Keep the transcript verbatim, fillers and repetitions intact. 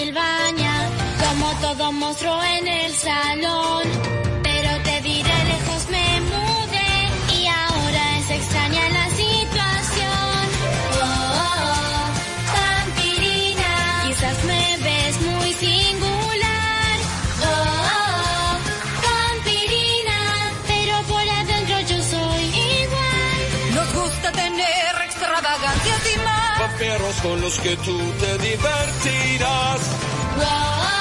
Transilvania, como todo monstruo en el salón. Pero te diré, lejos me mudé y ahora es extraña la situación. Oh, oh, oh, vampirina, quizás me ves muy singular. Oh, oh, oh, vampirina, pero por adentro yo soy igual. Nos gusta tener extravagancias y más. Vampiros con los que tú te divertirás. Oh, oh,